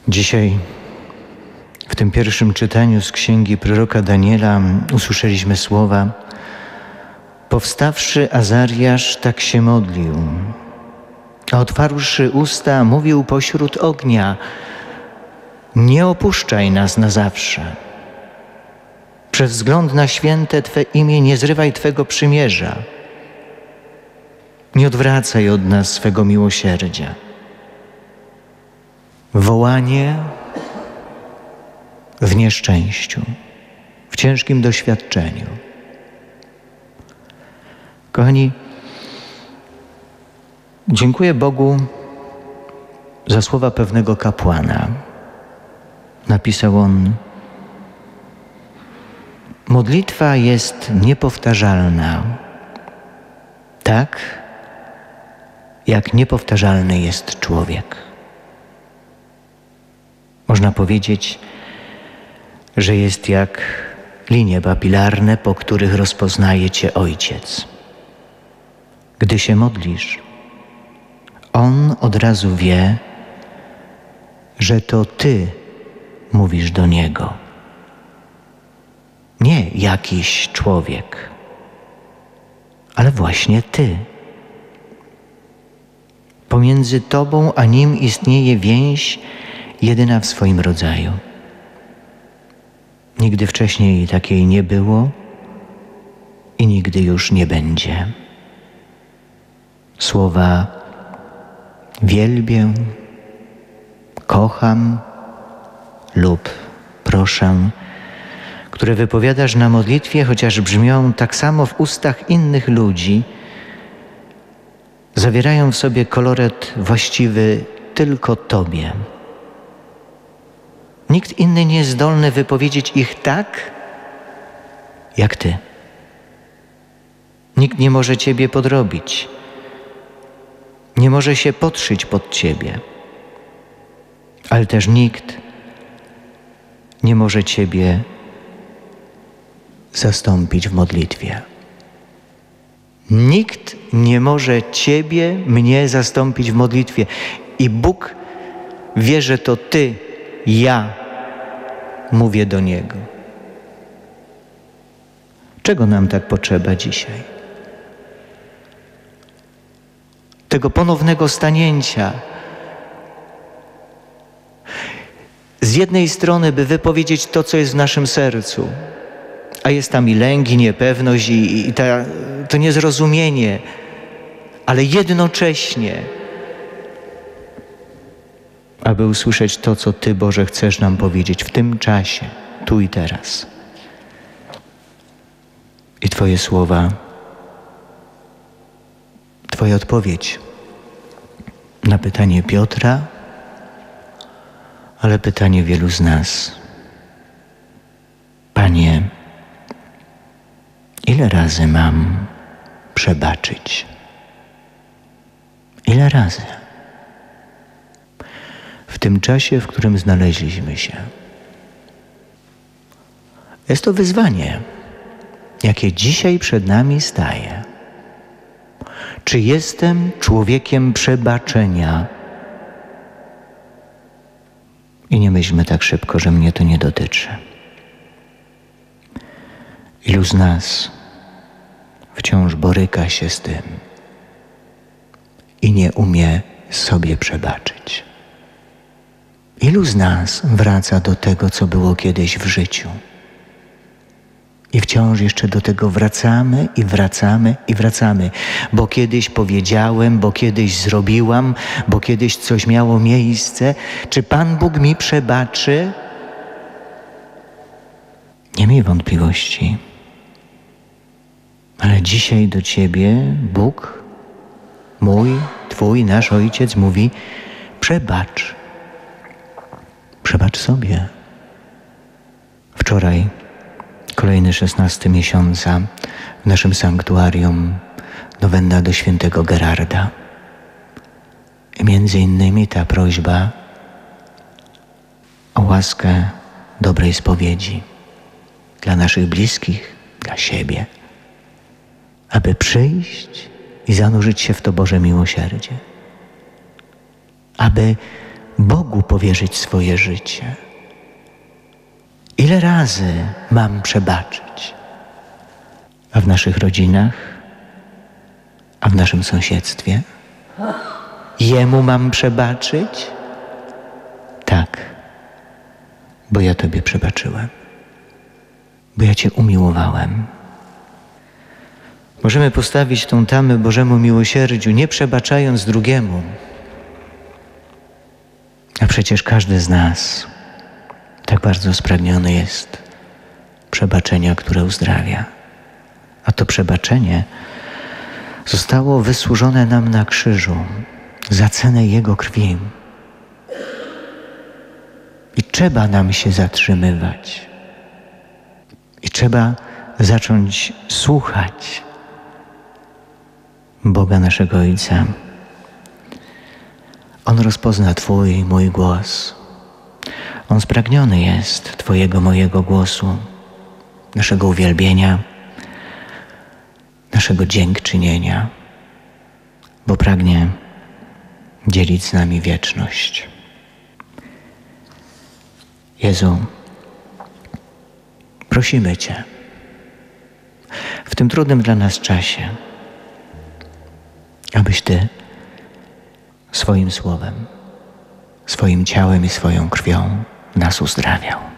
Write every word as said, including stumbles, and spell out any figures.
Dzisiaj w tym pierwszym czytaniu z księgi proroka Daniela usłyszeliśmy słowa: powstawszy Azariasz tak się modlił, a otwarłszy usta mówił pośród ognia: nie opuszczaj nas na zawsze. Przez wzgląd na święte Twe imię nie zrywaj Twego przymierza. Nie odwracaj od nas swego miłosierdzia. Wołanie w nieszczęściu, w ciężkim doświadczeniu. Kochani, dziękuję Bogu za słowa pewnego kapłana. Napisał on: modlitwa jest niepowtarzalna, tak jak niepowtarzalny jest człowiek. Można powiedzieć, że jest jak linie papilarne, po których rozpoznaje Cię Ojciec. Gdy się modlisz, On od razu wie, że to Ty mówisz do Niego. Nie jakiś człowiek, ale właśnie Ty. Pomiędzy Tobą a Nim istnieje więź jedyna w swoim rodzaju. Nigdy wcześniej takiej nie było i nigdy już nie będzie. Słowa wielbię, kocham lub proszę, które wypowiadasz na modlitwie, chociaż brzmią tak samo w ustach innych ludzi, zawierają w sobie koloryt właściwy tylko Tobie. Nikt inny nie jest zdolny wypowiedzieć ich tak, jak Ty. Nikt nie może Ciebie podrobić. Nie może się podszyć pod Ciebie. Ale też nikt nie może Ciebie zastąpić w modlitwie. Nikt nie może Ciebie, mnie zastąpić w modlitwie. I Bóg wie, że to Ty, ja mówię do Niego. Czego nam tak potrzeba dzisiaj? Tego ponownego stanięcia. Z jednej strony, by wypowiedzieć to, co jest w naszym sercu, a jest tam i lęk, i niepewność, i, i ta, to niezrozumienie, ale jednocześnie, aby usłyszeć to, co Ty, Boże, chcesz nam powiedzieć w tym czasie, tu i teraz. I Twoje słowa, Twoja odpowiedź na pytanie Piotra, ale pytanie wielu z nas. Panie, ile razy mam przebaczyć? Ile razy? W tym czasie, w którym znaleźliśmy się. Jest to wyzwanie, jakie dzisiaj przed nami staje. Czy jestem człowiekiem przebaczenia? I nie myślmy tak szybko, że mnie to nie dotyczy. Ilu z nas wciąż boryka się z tym i nie umie sobie przebaczyć? Ilu z nas wraca do tego, co było kiedyś w życiu? I wciąż jeszcze do tego wracamy i wracamy i wracamy, bo kiedyś powiedziałem, bo kiedyś zrobiłam, bo kiedyś coś miało miejsce. Czy Pan Bóg mi przebaczy? Nie miej wątpliwości. Ale dzisiaj do Ciebie Bóg, mój, Twój, nasz Ojciec mówi: przebacz. Przebacz sobie. Wczoraj, kolejny szesnasty miesiąca, w naszym sanktuarium nowenda do świętego Gerarda. I między innymi ta prośba o łaskę dobrej spowiedzi dla naszych bliskich, dla siebie, aby przyjść i zanurzyć się w to Boże miłosierdzie. Aby Bogu powierzyć swoje życie? Ile razy mam przebaczyć? A w naszych rodzinach? A w naszym sąsiedztwie? Jemu mam przebaczyć? Tak, bo ja Tobie przebaczyłem, bo ja Cię umiłowałem. Możemy postawić tą tamę Bożemu miłosierdziu, nie przebaczając drugiemu. A przecież każdy z nas tak bardzo spragniony jest przebaczenia, które uzdrawia. A to przebaczenie zostało wysłużone nam na krzyżu za cenę Jego krwi. I trzeba nam się zatrzymywać. I trzeba zacząć słuchać Boga naszego Ojca. On rozpozna Twój i mój głos. On spragniony jest Twojego, mojego głosu, naszego uwielbienia, naszego dziękczynienia, bo pragnie dzielić z nami wieczność. Jezu, prosimy Cię w tym trudnym dla nas czasie, abyś Ty swoim słowem, swoim ciałem i swoją krwią nas uzdrawiał.